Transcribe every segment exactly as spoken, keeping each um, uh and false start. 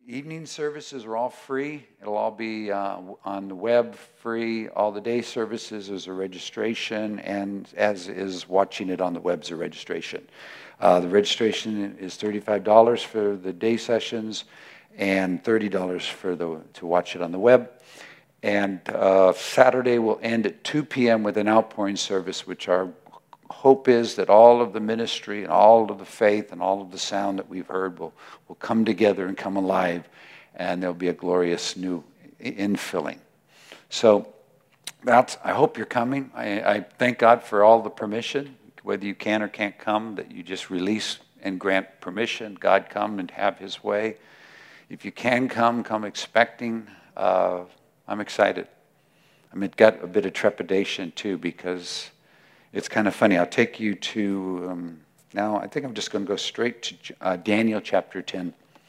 Evening services are all free. It'll all be uh, on the web free. All the day services is a registration, and as is watching it on the web's a registration. Uh, the registration is thirty-five dollars for the day sessions and thirty dollars for the to watch it on the web. And uh, Saturday will end at two p m with an outpouring service, which our hope is that all of the ministry and all of the faith and all of the sound that we've heard will, will come together and come alive, and there'll be a glorious new infilling. So that's, I hope you're coming. I, I thank God for all the permission, whether you can or can't come, that you just release and grant permission. God come and have his way. If you can come, come expecting. Uh, I'm excited. I mean, got a bit of trepidation too, because it's kind of funny. I'll take you to, um, now I think I'm just going to go straight to uh, Daniel chapter ten.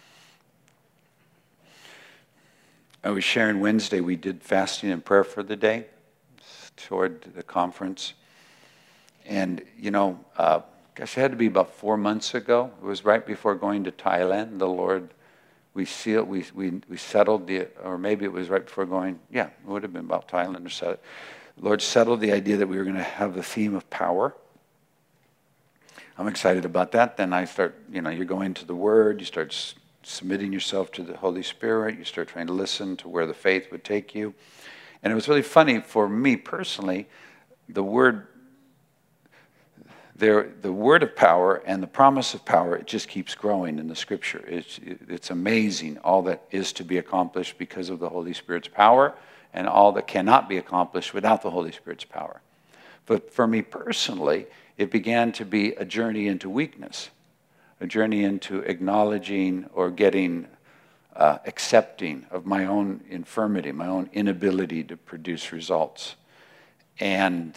I was sharing Wednesday, we did fasting and prayer for the day toward the conference. And, you know, uh, gosh, it had to be about four months ago. It was right before going to Thailand. The Lord, we sealed, we, we, we settled the, or maybe it was right before going, yeah, it would have been about Thailand or so. The Lord settled the idea that we were going to have the theme of power. I'm excited about that. Then I start, you know, you're going to the Word, you start s- submitting yourself to the Holy Spirit, you start trying to listen to where the faith would take you. And it was really funny for me personally, the word, there, the word of power and the promise of power, it just keeps growing in the Scripture. It's, it's amazing all that is to be accomplished because of the Holy Spirit's power, and all that cannot be accomplished without the Holy Spirit's power. But for me personally, it began to be a journey into weakness, a journey into acknowledging or getting, uh, accepting of my own infirmity, my own inability to produce results. And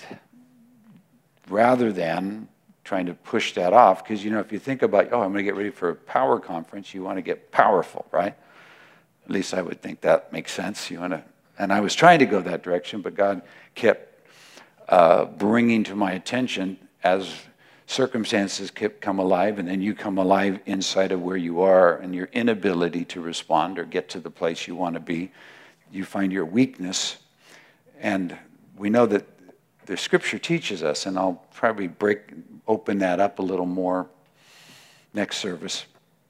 rather than trying to push that off, because, you know, if you think about, oh, I'm going to get ready for a power conference, you want to get powerful, right? At least I would think that makes sense. You want to And I was trying to go that direction, but God kept uh, bringing to my attention as circumstances kept come alive, and then you come alive inside of where you are and your inability to respond or get to the place you want to be. You find your weakness. And we know that the Scripture teaches us, and I'll probably break open that up a little more next service.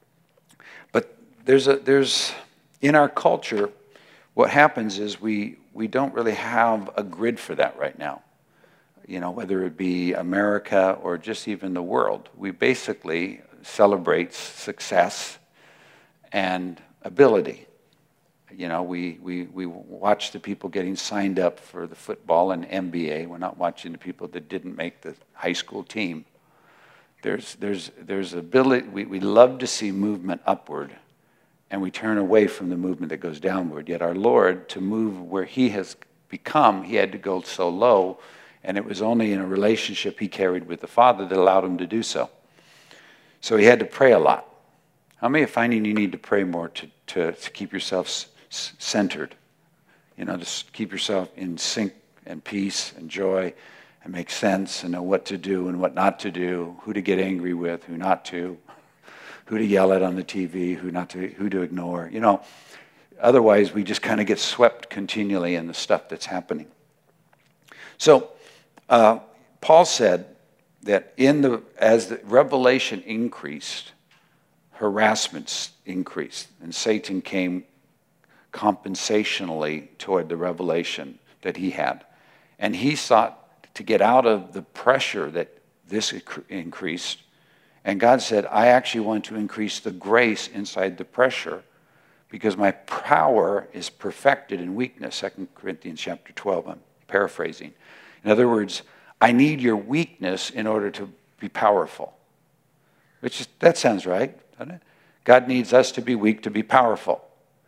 But there's a there's in our culture, what happens is we, we don't really have a grid for that right now. You know, whether it be America or just even the world. We basically celebrate success and ability. You know, we, we, we watch the people getting signed up for the football and N B A. We're not watching the people that didn't make the high school team. There's, there's, there's ability, we, we love to see movement upward, and we turn away from the movement that goes downward. Yet our Lord, to move where he has become, he had to go so low, and it was only in a relationship he carried with the Father that allowed him to do so. So he had to pray a lot. How many are finding you need to pray more to, to, to keep yourself s- s- centered? You know, to keep yourself in sync and peace and joy and make sense and know what to do and what not to do, who to get angry with, who not to, who to yell at on the T V, who not to, who to ignore. You know, otherwise we just kind of get swept continually in the stuff that's happening. So uh, Paul said that in the as the revelation increased, harassments increased, and Satan came compensationally toward the revelation that he had, and he sought to get out of the pressure that this increased. And God said, I actually want to increase the grace inside the pressure, because my power is perfected in weakness. Second Corinthians chapter twelve, I'm paraphrasing. In other words, I need your weakness in order to be powerful. Which is, that sounds right, doesn't it? God needs us to be weak to be powerful.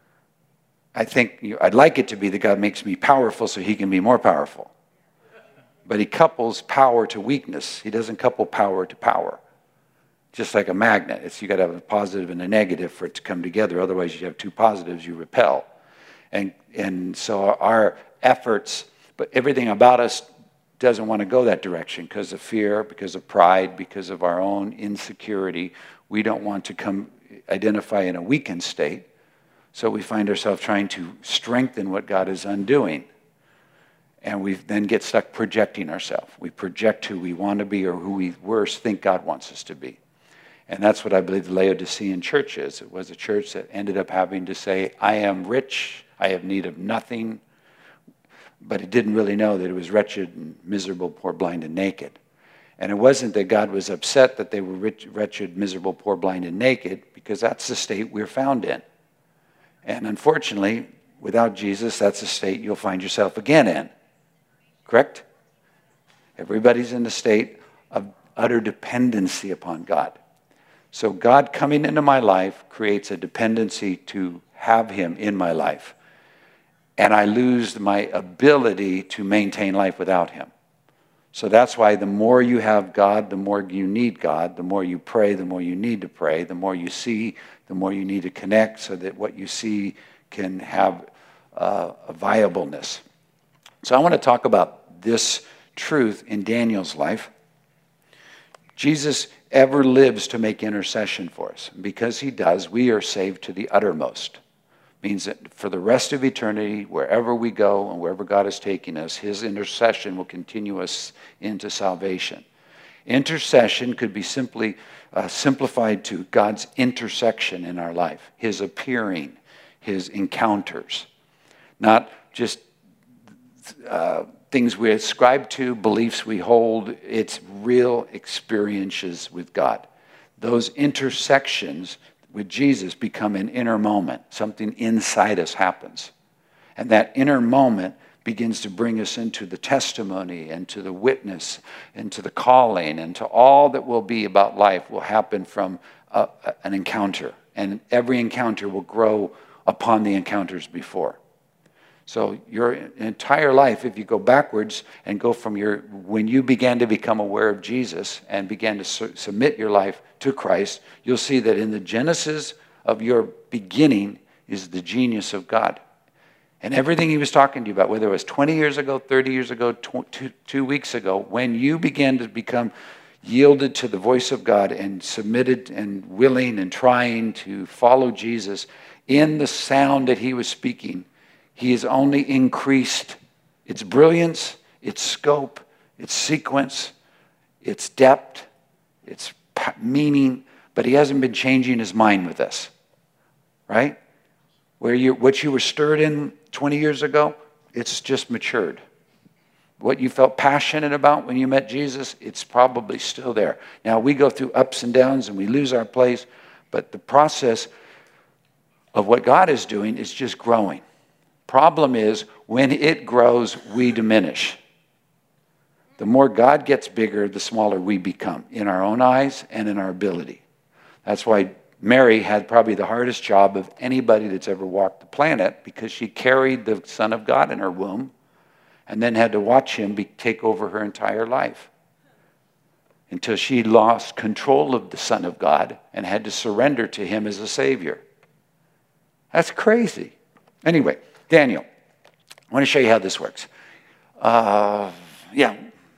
I think, I'd like it to be that God makes me powerful so he can be more powerful. But he couples power to weakness. He doesn't couple power to power. Just like a magnet. It's, you got to have a positive and a negative for it to come together. Otherwise, you have two positives, you repel. And, and so our efforts, but everything about us doesn't want to go that direction because of fear, because of pride, because of our own insecurity. We don't want to come identify in a weakened state. So we find ourselves trying to strengthen what God is undoing. And we then get stuck projecting ourselves. We project who we want to be or who we worse think God wants us to be. And that's what I believe the Laodicean church is. It was a church that ended up having to say, I am rich, I have need of nothing. But it didn't really know that it was wretched and miserable, poor, blind, and naked. And it wasn't that God was upset that they were rich, wretched, miserable, poor, blind, and naked, because that's the state we're found in. And unfortunately, without Jesus, that's the state you'll find yourself again in. Correct? Everybody's in the state of utter dependency upon God. So God coming into my life creates a dependency to have him in my life. And I lose my ability to maintain life without him. So that's why the more you have God, the more you need God. The more you pray, the more you need to pray. The more you see, the more you need to connect so that what you see can have uh, a viableness. So I want to talk about this truth in Daniel's life. Jesus ever lives to make intercession for us. Because he does, we are saved to the uttermost. Means that for the rest of eternity, wherever we go and wherever God is taking us, his intercession will continue us into salvation. Intercession could be simply uh, simplified to God's intersection in our life, his appearing, his encounters. Not just uh, things we ascribe to, beliefs we hold. It's real experiences with God. Those intersections with Jesus become an inner moment. Something inside us happens. And that inner moment begins to bring us into the testimony and to the witness and to the calling and to all that will be about life will happen from a, an encounter. And every encounter will grow upon the encounters before. So your entire life, if you go backwards and go from your, when you began to become aware of Jesus and began to su- submit your life to Christ, you'll see that in the genesis of your beginning is the genius of God. And everything he was talking to you about, whether it was twenty years ago, thirty years ago, tw- two, two weeks ago, when you began to become yielded to the voice of God and submitted and willing and trying to follow Jesus in the sound that he was speaking, he has only increased its brilliance, its scope, its sequence, its depth, its meaning, but he hasn't been changing his mind with us, right? Where you, what you were stirred in twenty years ago, it's just matured. What you felt passionate about when you met Jesus, it's probably still there. Now, we go through ups and downs and we lose our place, but the process of what God is doing is just growing. Problem is, when it grows, we diminish. The more God gets bigger, the smaller we become in our own eyes and in our ability. That's why Mary had probably the hardest job of anybody that's ever walked the planet, because she carried the Son of God in her womb and then had to watch him be, take over her entire life until she lost control of the Son of God and had to surrender to him as a Savior. That's crazy. Anyway, Daniel, I want to show you how this works. Uh, yeah.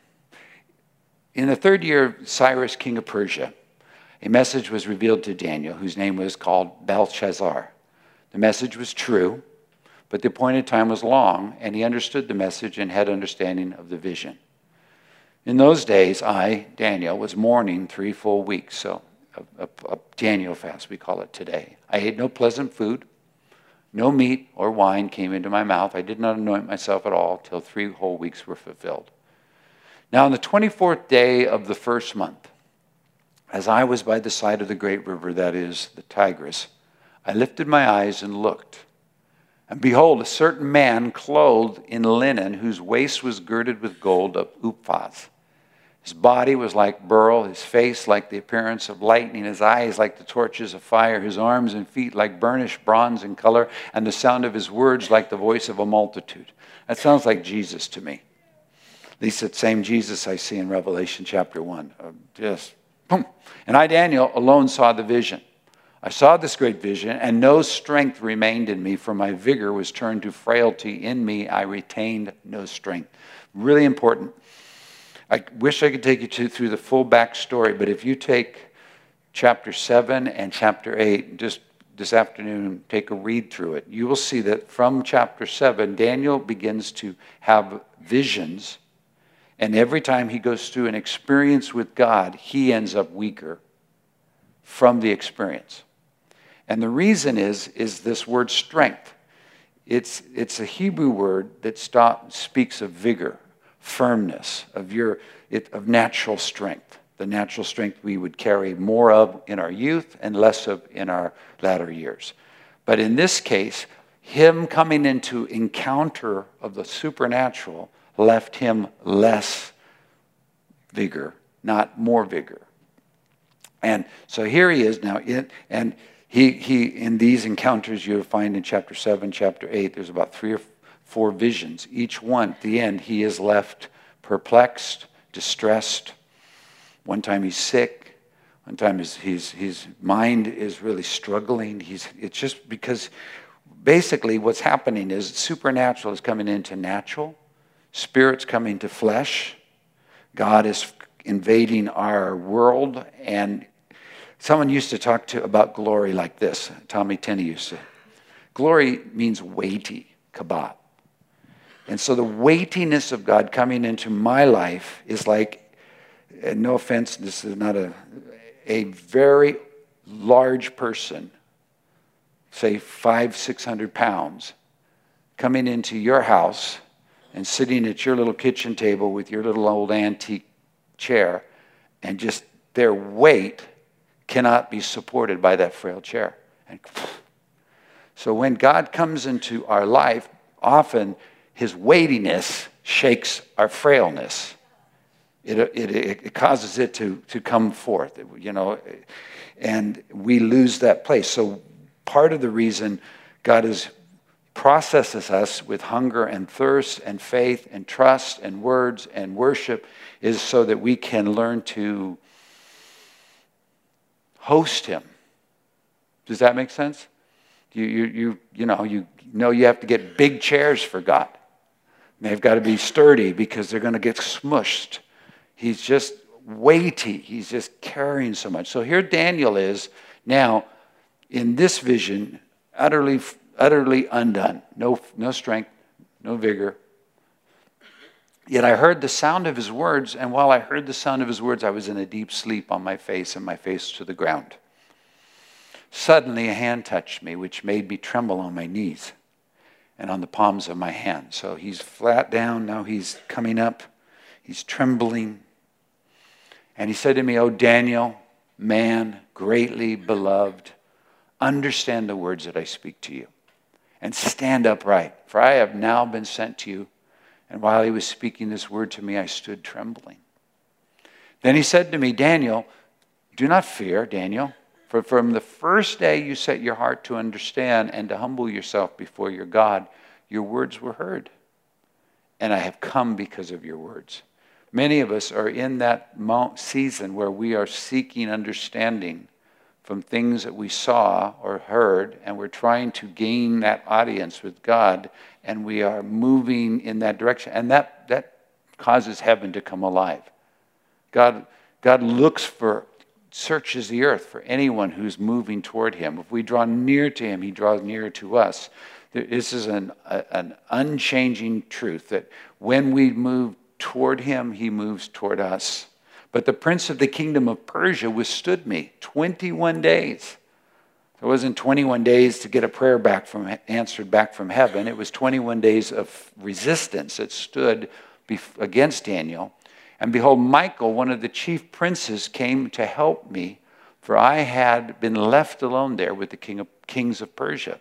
In the third year of Cyrus, king of Persia, a message was revealed to Daniel, whose name was called Belshazzar. The message was true, but the appointed time was long, and he understood the message and had understanding of the vision. In those days, I, Daniel, was mourning three full weeks, so a, a, a Daniel fast, we call it today. I ate no pleasant food. No meat or wine came into my mouth. I did not anoint myself at all till three whole weeks were fulfilled. Now, on the twenty-fourth day of the first month, as I was by the side of the great river, that is, the Tigris, I lifted my eyes and looked. And behold, a certain man clothed in linen, whose waist was girded with gold of Uphaz. His body was like beryl, his face like the appearance of lightning, his eyes like the torches of fire, his arms and feet like burnished bronze in color, and the sound of his words like the voice of a multitude. That sounds like Jesus to me. At least that same Jesus I see in Revelation chapter one. Uh, just, boom. And I, Daniel, alone saw the vision. I saw this great vision, and no strength remained in me, for my vigor was turned to frailty. In me I retained no strength. Really important. I wish I could take you to, through the full backstory, but if you take chapter seven and chapter eight, just this afternoon, take a read through it, you will see that from chapter seven, Daniel begins to have visions. And every time he goes through an experience with God, he ends up weaker from the experience. And the reason is, is this word strength. It's, it's a Hebrew word that stop, speaks of vigor, firmness, of, your, it, of natural strength. The natural strength we would carry more of in our youth and less of in our latter years. But in this case, him coming into encounter of the supernatural left him less vigor, not more vigor. And so here he is now, in, and he, he in these encounters you'll find in chapter seven, chapter eight, there's about three or four visions. Each one, at the end, he is left perplexed, distressed. One time he's sick. One time his, his, his mind is really struggling. He's, it's just because basically what's happening is supernatural is coming into natural. Spirit's coming to flesh. God is invading our world. And someone used to talk to about glory like this. Tommy Tenney used to. Glory means weighty, kabat. And so the weightiness of God coming into my life is like, and no offense, this is not a, a very large person, say five, six hundred pounds, coming into your house and sitting at your little kitchen table with your little old antique chair, and just their weight cannot be supported by that frail chair. And so when God comes into our life, often his weightiness shakes our frailness. It, it, it causes it to, to come forth, you know, and we lose that place. So part of the reason God is processes us with hunger and thirst and faith and trust and words and worship is so that we can learn to host him. Does that make sense? You, you, you, you know, you know you have to get big chairs for God. They've got to be sturdy because they're going to get smushed. He's just weighty. He's just carrying so much. So here Daniel is now in this vision, utterly, utterly undone. No, no strength, no vigor. Yet I heard the sound of his words, and while I heard the sound of his words, I was in a deep sleep on my face and my face to the ground. Suddenly a hand touched me, which made me tremble on my knees and on the palms of my hands. So he's flat down, now he's coming up. He's trembling. And he said to me, "O Daniel, man greatly beloved, understand the words that I speak to you, and stand upright, for I have now been sent to you." And while he was speaking this word to me, I stood trembling. Then he said to me, "Daniel, do not fear, Daniel, for from the first day you set your heart to understand and to humble yourself before your God, your words were heard, and I have come because of your words." Many of us are in that season where we are seeking understanding from things that we saw or heard, and we're trying to gain that audience with God, and we are moving in that direction. And that, that causes heaven to come alive. God, God looks for, searches the earth for anyone who's moving toward him. If we draw near to him, he draws near to us. This is an, a, an unchanging truth that when we move toward him, he moves toward us. But the prince of the kingdom of Persia withstood me twenty-one days. It wasn't twenty-one days to get a prayer back from answered back from heaven. It was twenty-one days of resistance that stood against Daniel. And behold, Michael, one of the chief princes, came to help me, for I had been left alone there with the king of, kings of Persia.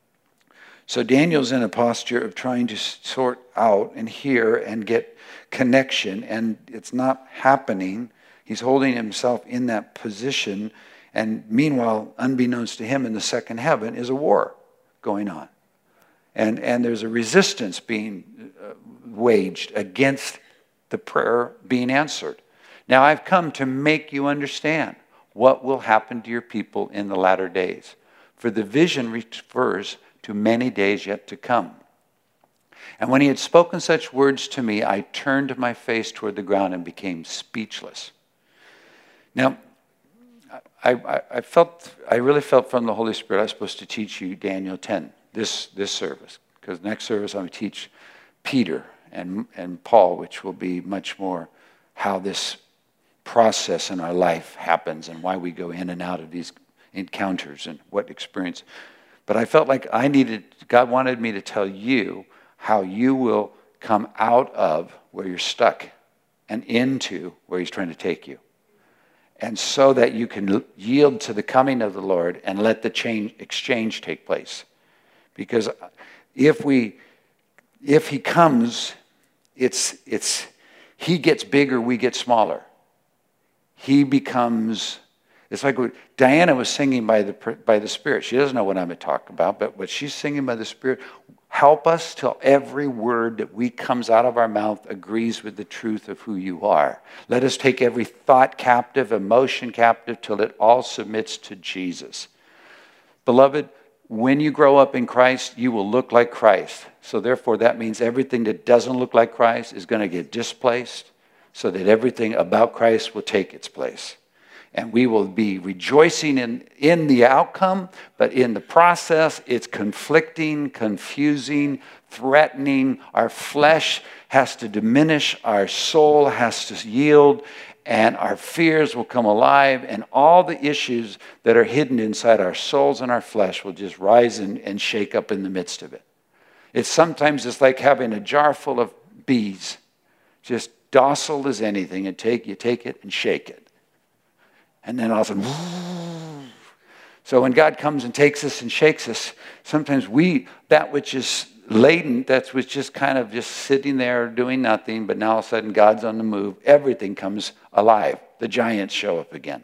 So Daniel's in a posture of trying to sort out and hear and get connection, and it's not happening. He's holding himself in that position, and meanwhile, unbeknownst to him, in the second heaven is a war going on. And, and there's a resistance being uh, waged against the prayer being answered. Now I've come to make you understand what will happen to your people in the latter days. For the vision refers to many days yet to come. And when he had spoken such words to me, I turned my face toward the ground and became speechless. Now, I, I, I felt, I really felt from the Holy Spirit I was supposed to teach you Daniel ten, this, this service. Because next service I'm going to teach Peter and, and Paul, which will be much more how this process in our life happens and why we go in and out of these encounters and what experience. But I felt like I needed, God wanted me to tell you how you will come out of where you're stuck and into where he's trying to take you. And so that you can yield to the coming of the Lord and let the change, exchange take place. Because if we, if he comes, it's, it's, he gets bigger, we get smaller. He becomes, it's like what Diana was singing by the, by the Spirit. She doesn't know what I'm talking about, but what she's singing by the Spirit, help us till every word that we comes out of our mouth agrees with the truth of who you are. Let us take every thought captive, emotion captive, till it all submits to Jesus. Beloved, when you grow up in Christ, you will look like Christ. So therefore, that means everything that doesn't look like Christ is going to get displaced so that everything about Christ will take its place. And we will be rejoicing in, in the outcome, but in the process, it's conflicting, confusing, threatening. Our flesh has to diminish, our soul has to yield, and our fears will come alive, and all the issues that are hidden inside our souls and our flesh will just rise and, and shake up in the midst of it. It's sometimes it's like having a jar full of bees, just docile as anything, and take you take it and shake it. And then all of a sudden, so when God comes and takes us and shakes us, sometimes we, that which is latent, that's what's just kind of just sitting there doing nothing, but now all of a sudden God's on the move. Everything comes alive. The giants show up again.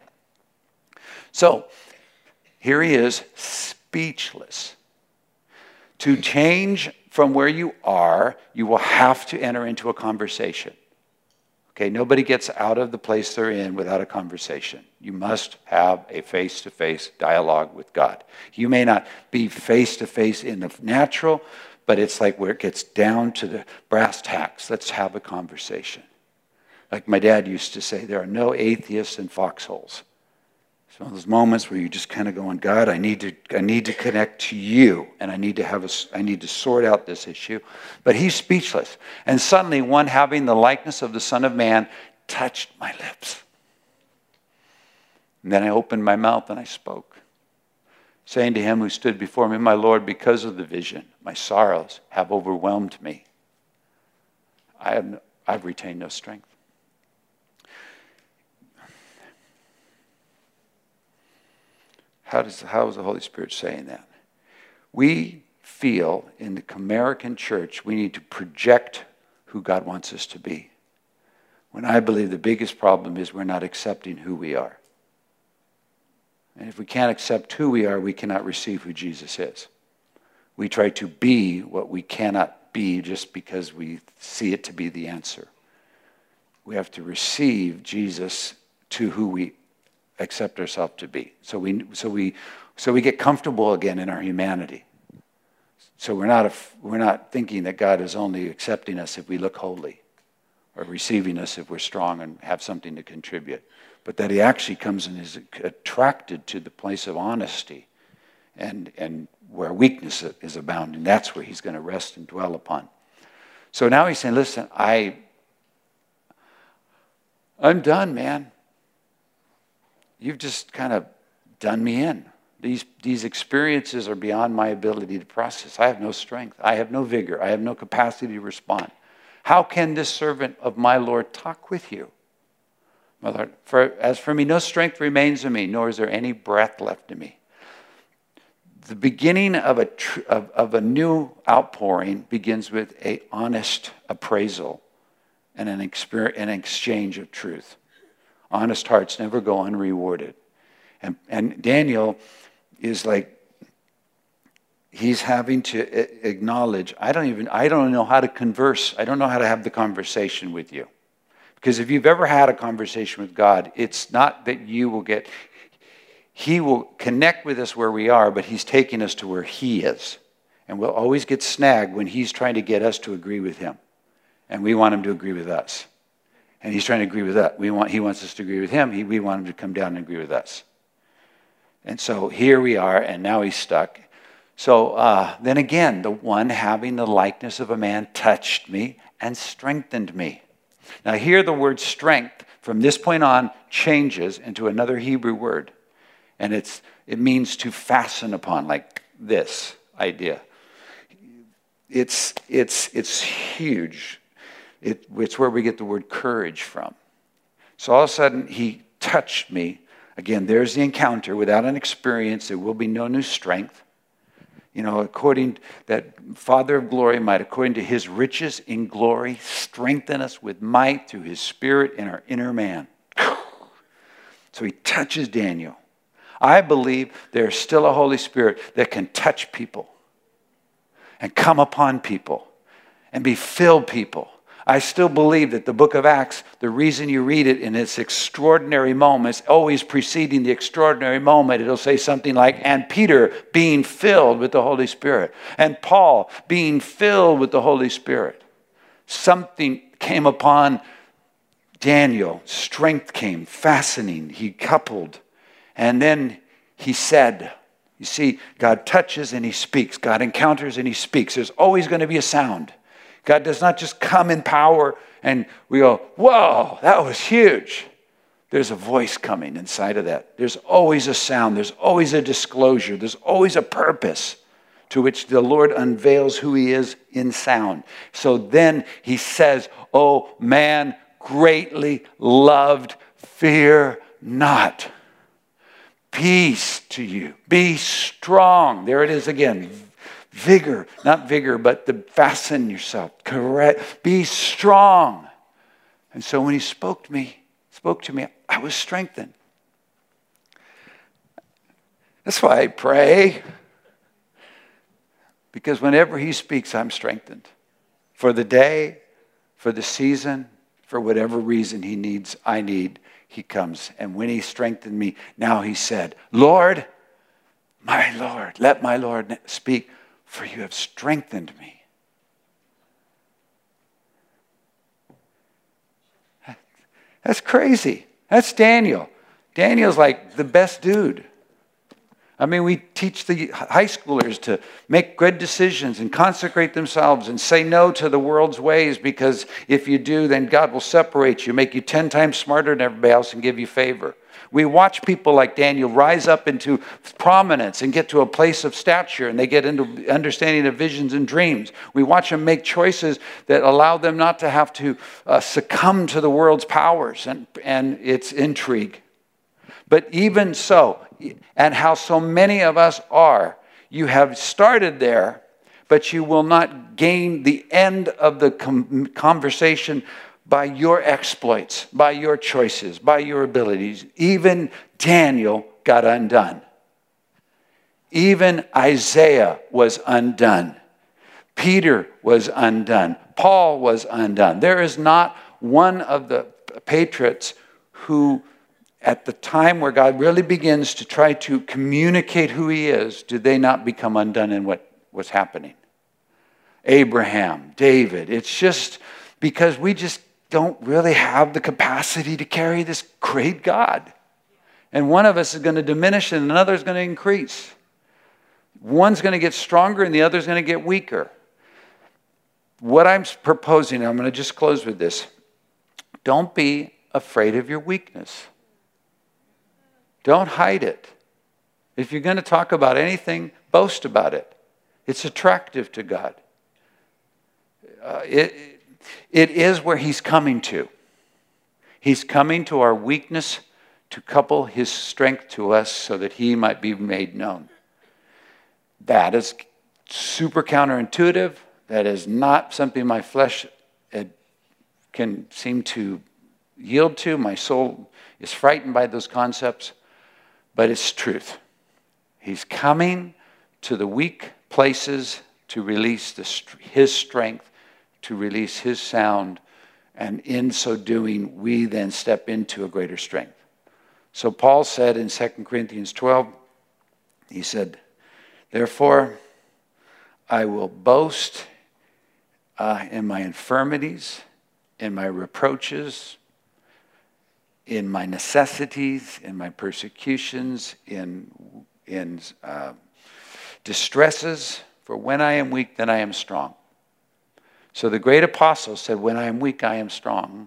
So here he is, speechless. To change from where you are, you will have to enter into a conversation. Okay, nobody gets out of the place they're in without a conversation. You must have a face-to-face dialogue with God. You may not be face-to-face in the natural, but it's like where it gets down to the brass tacks. Let's have a conversation. Like my dad used to say, there are no atheists in foxholes. It's one of those moments where you just kind of going, God, I need to, I need to connect to you, and I need to have a, I need to sort out this issue. But he's speechless, and suddenly one having the likeness of the Son of Man touched my lips. And then I opened my mouth and I spoke, saying to him who stood before me, my Lord, because of the vision, my sorrows have overwhelmed me. I have, no, I've retained no strength. How does how is the Holy Spirit saying that? We feel in the American church we need to project who God wants us to be. When I believe the biggest problem is we're not accepting who we are. And if we can't accept who we are, we cannot receive who Jesus is. We try to be what we cannot be just because we see it to be the answer. We have to receive Jesus to who we accept ourselves to be. So we so we so we get comfortable again in our humanity. So we're not a, we're not thinking that God is only accepting us if we look holy, or receiving us if we're strong and have something to contribute, but that he actually comes and is attracted to the place of honesty and and where weakness is abounding. That's where he's going to rest and dwell upon. So now he's saying, listen, I I'm done, man. You've just kind of done me in. These, these experiences are beyond my ability to process. I have no strength. I have no vigor. I have no capacity to respond. How can this servant of my Lord talk with you? My Lord, for, as for me, no strength remains in me, nor is there any breath left in me. The beginning of a, tr- of, of a new outpouring begins with an honest appraisal and an, exper- an exchange of truth. Honest hearts never go unrewarded. And, and Daniel is like, he's having to acknowledge, I don't even, I don't know how to converse. I don't know how to have the conversation with you. Because if you've ever had a conversation with God, it's not that you will get, he will connect with us where we are, but he's taking us to where he is. And we'll always get snagged when he's trying to get us to agree with him. And we want him to agree with us. And he's trying to agree with us. We want, he wants us to agree with him. He, we want him to come down and agree with us. And so here we are, and now he's stuck. So uh, then again, the one having the likeness of a man touched me and strengthened me. Now here the word strength from this point on changes into another Hebrew word. And it's it means to fasten upon, like this idea. It's, it's, it's huge. It, it's where we get the word courage from. So all of a sudden he touched me. Again, there's the encounter. Without an experience, there will be no new strength. You know, according that Father of glory might, according to his riches in glory, strengthen us with might through his Spirit in our inner man. So he touches Daniel. I believe there's still a Holy Spirit that can touch people and come upon people and befill people. I still believe that the book of Acts, the reason you read it in its extraordinary moments, always preceding the extraordinary moment, it'll say something like, and Peter being filled with the Holy Spirit, and Paul being filled with the Holy Spirit. Something came upon Daniel. Strength came, fastening. He coupled. And then he said, you see, God touches and he speaks. God encounters and he speaks. There's always going to be a sound. God does not just come in power and we go, whoa, that was huge. There's a voice coming inside of that. There's always a sound. There's always a disclosure. There's always a purpose to which the Lord unveils who he is in sound. So then he says, oh man, greatly loved, fear not. Peace to you. Be strong. There it is again. Vigor, not vigor, but to fasten yourself. Correct. Be strong. And so when he spoke to me, spoke to me, I was strengthened. That's why I pray. Because whenever he speaks, I'm strengthened. For the day, for the season, for whatever reason he needs, I need, he comes. And when he strengthened me, now he said, Lord, my Lord, let my Lord speak. For you have strengthened me. That's crazy. That's Daniel. Daniel's like the best dude. I mean, we teach the high schoolers to make good decisions and consecrate themselves and say no to the world's ways, because if you do, then God will separate you, make you ten times smarter than everybody else and give you favor. We watch people like Daniel rise up into prominence and get to a place of stature, and they get into understanding of visions and dreams. We watch them make choices that allow them not to have to uh, succumb to the world's powers and, and its intrigue. But even so, and how so many of us are, you have started there, but you will not gain the end of the com- conversation by your exploits, by your choices, by your abilities. Even Daniel got undone. Even Isaiah was undone. Peter was undone. Paul was undone. There is not one of the patriots who, at the time where God really begins to try to communicate who he is, do they not become undone in what was happening? Abraham, David. It's just because we just don't really have the capacity to carry this great God. And one of us is going to diminish and another is going to increase. One's going to get stronger and the other's going to get weaker. What I'm proposing, I'm going to just close with this. Don't be afraid of your weakness. Don't hide it. If you're going to talk about anything, boast about it. It's attractive to God. Uh, it, it is where he's coming to. He's coming to our weakness to couple his strength to us so that he might be made known. That is super counterintuitive. That is not something my flesh can seem to yield to. My soul is frightened by those concepts, but it's truth. He's coming to the weak places to release the, his strength, to release his sound, and in so doing, we then step into a greater strength. So Paul said in Second Corinthians twelve, he said, therefore, I will boast uh, in my infirmities, in my reproaches, in my necessities, in my persecutions, in, in uh, distresses. For when I am weak, then I am strong. So the great apostle said, when I am weak, I am strong.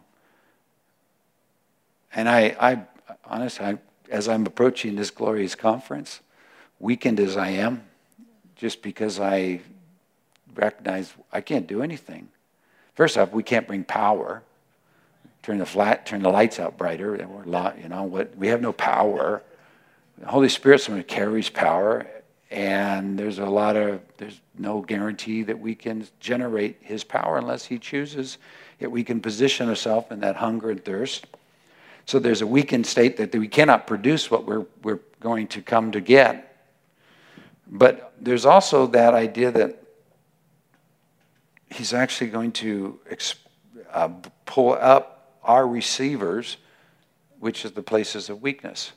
And I, I honestly, I, as I'm approaching this glorious conference, weakened as I am, just because I recognize I can't do anything. First off, we can't bring power. Turn the flat, turn the lights out brighter. And we're, you know, what? We have no power. The Holy Spirit's the one who carries power, and there's a lot of there's no guarantee that we can generate His power unless He chooses. Yet we can position ourselves in that hunger and thirst. So there's a weakened state that we cannot produce what we're we're going to come to get. But there's also that idea that He's actually going to uh, pull up our receivers, which is the places of weakness.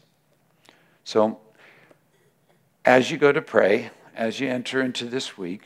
So as you go to pray, as you enter into this week,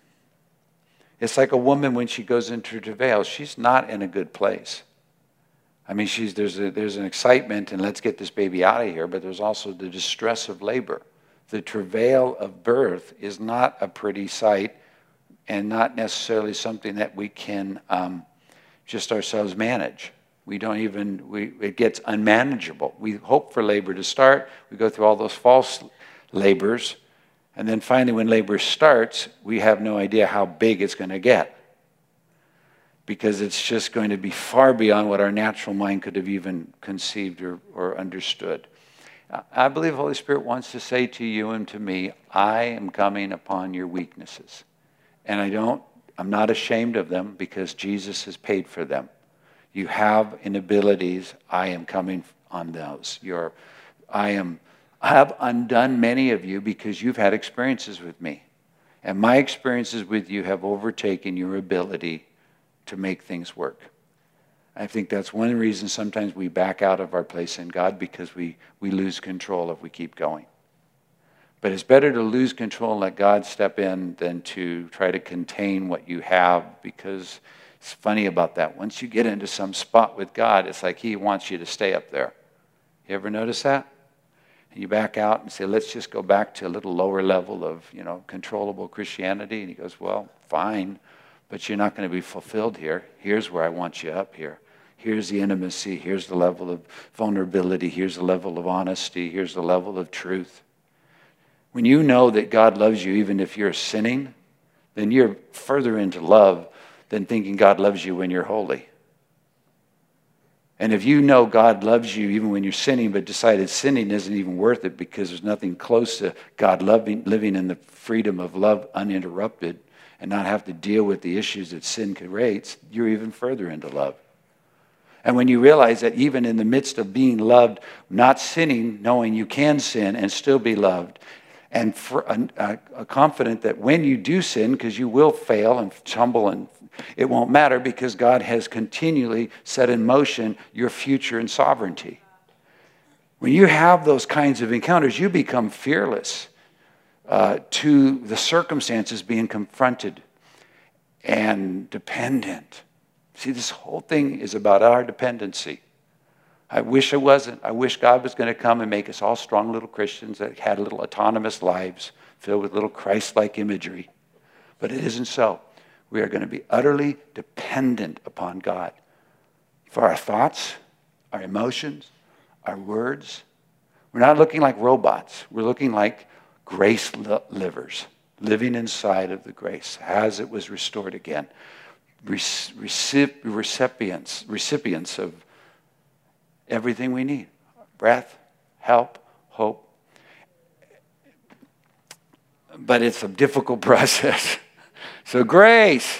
it's like a woman when she goes into travail. She's not in a good place. I mean, she's there's a, there's an excitement and let's get this baby out of here, but there's also the distress of labor. The travail of birth is not a pretty sight and not necessarily something that we can um, just ourselves manage. We don't even, we, it gets unmanageable. We hope for labor to start. We go through all those false labors. And then finally, when labor starts, we have no idea how big it's going to get, because it's just going to be far beyond what our natural mind could have even conceived or, or understood. I believe the Holy Spirit wants to say to you and to me, I am coming upon your weaknesses. And I don't, I'm not ashamed of them because Jesus has paid for them. You have inabilities, I am coming on those. You're, I am, I have undone many of you because you've had experiences with me. And my experiences with you have overtaken your ability to make things work. I think that's one reason sometimes we back out of our place in God, because we, we lose control if we keep going. But it's better to lose control and let God step in than to try to contain what you have, because it's funny about that. Once you get into some spot with God, it's like He wants you to stay up there. You ever notice that? And you back out and say, let's just go back to a little lower level of, you know, controllable Christianity. And He goes, well, fine, but you're not going to be fulfilled here. Here's where I want you up here. Here's the intimacy. Here's the level of vulnerability. Here's the level of honesty. Here's the level of truth. When you know that God loves you even if you're sinning, then you're further into love than thinking God loves you when you're holy. And if you know God loves you even when you're sinning, but decided sinning isn't even worth it because there's nothing close to God loving, living in the freedom of love uninterrupted and not have to deal with the issues that sin creates, you're even further into love. And when you realize that even in the midst of being loved, not sinning, knowing you can sin and still be loved, and for, uh, uh, confident that when you do sin, because you will fail and stumble, and it won't matter because God has continually set in motion your future and sovereignty. When you have those kinds of encounters, you become fearless uh, to the circumstances being confronted and dependent. See, this whole thing is about our dependency. I wish it wasn't. I wish God was going to come and make us all strong little Christians that had little autonomous lives filled with little Christ-like imagery. But it isn't so. We are going to be utterly dependent upon God for our thoughts, our emotions, our words. We're not looking like robots. We're looking like grace livers, living inside of the grace as it was restored again. Recipients, recipients of everything we need. Breath, help, hope. But it's a difficult process. So grace.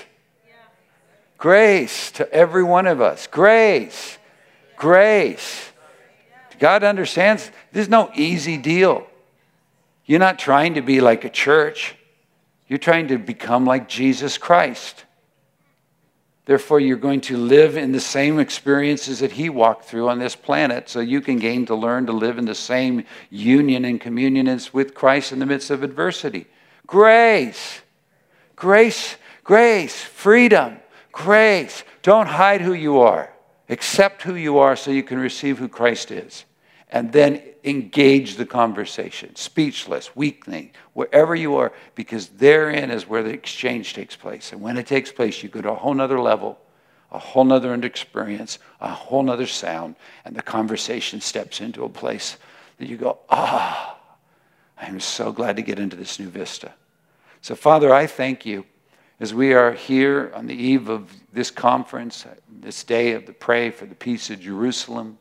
Grace to every one of us. Grace. Grace. God understands there's no easy deal. You're not trying to be like a church. You're trying to become like Jesus Christ. Therefore, you're going to live in the same experiences that He walked through on this planet, so you can gain to learn to live in the same union and communion as with Christ in the midst of adversity. Grace. Grace. Grace. Freedom. Grace. Don't hide who you are. Accept who you are so you can receive who Christ is. And then engage the conversation, speechless, weakling, wherever you are, because therein is where the exchange takes place. And when it takes place, you go to a whole nother level, a whole nother experience, a whole nother sound, and the conversation steps into a place that you go, ah, I'm so glad to get into this new vista. So, Father, I thank you as we are here on the eve of this conference, this day of the Pray for the Peace of Jerusalem,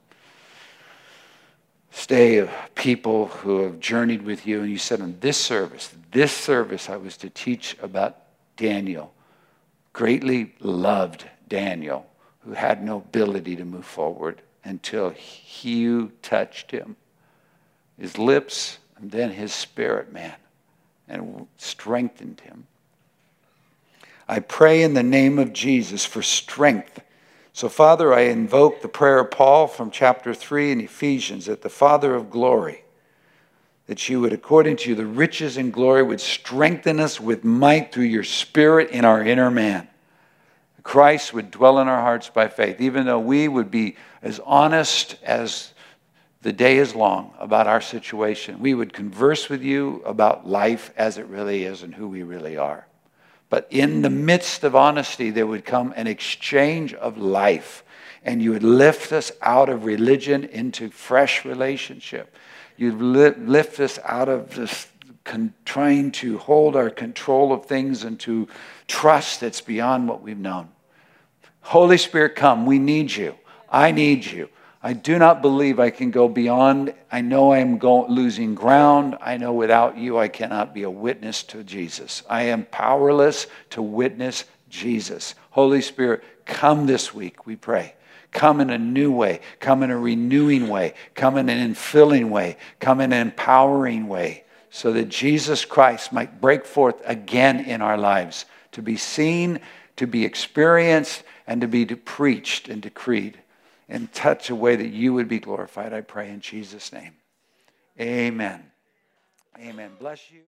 this day of people who have journeyed with you. And you said on this service, this service I was to teach about Daniel, greatly loved Daniel, who had no ability to move forward until you touched him, his lips, and then his spirit, man, and strengthened him. I pray in the name of Jesus for strength. So, Father, I invoke the prayer of Paul from chapter three in Ephesians, that the Father of glory, that you would, according to the riches and glory, would strengthen us with might through your Spirit in our inner man. Christ would dwell in our hearts by faith, even though we would be as honest as the day is long about our situation. We would converse with you about life as it really is and who we really are. But in the midst of honesty, there would come an exchange of life, and you would lift us out of religion into fresh relationship. You'd lift us out of this con- trying to hold our control of things into trust that's beyond what we've known. Holy Spirit, come. We need you. I need you. I do not believe I can go beyond. I know I'm go- losing ground. I know without you I cannot be a witness to Jesus. I am powerless to witness Jesus. Holy Spirit, come this week, we pray. Come in a new way. Come in a renewing way. Come in an infilling way. Come in an empowering way, so that Jesus Christ might break forth again in our lives, to be seen, to be experienced, and to be preached and decreed in such a way that you would be glorified. I pray in Jesus' name. Amen. Amen. Bless you.